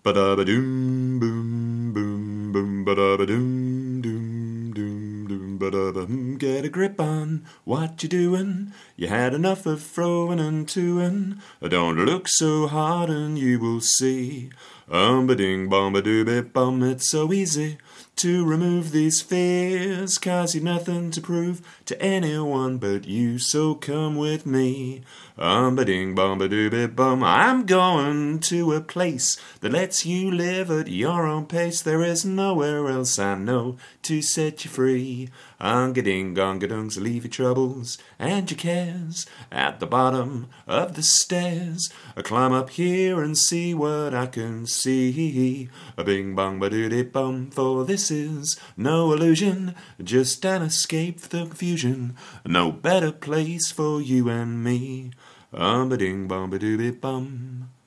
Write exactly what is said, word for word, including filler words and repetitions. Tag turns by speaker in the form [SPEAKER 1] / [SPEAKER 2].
[SPEAKER 1] Ba-da-ba-doom, boom, boom, boom, ba-da-ba-doom, doom, doom, doom, ba-da-ba-hum. Get a grip on what you're doing. You had enough of throwing and toing. Don't look so hard and you will see. Um-ba-ding, bom-ba-doo-bit-bum. It's so easy to remove these fears, 'cause you've nothing to prove to anyone but you, so come with me. Um-ba-ding, bom-ba-doo-bit-bum. I'm going to a place that lets you live at your own pace. There is nowhere else I know to set you free. Ong-a-ding, gong-a-dung, so leave your troubles and your cares at the bottom of the stairs. I climb up here and see what I can see. A bing bong ba doo dee bum, for this is no illusion, just an escape for the confusion. No better place for you and me. Um ba ding bum ba doo dee bum.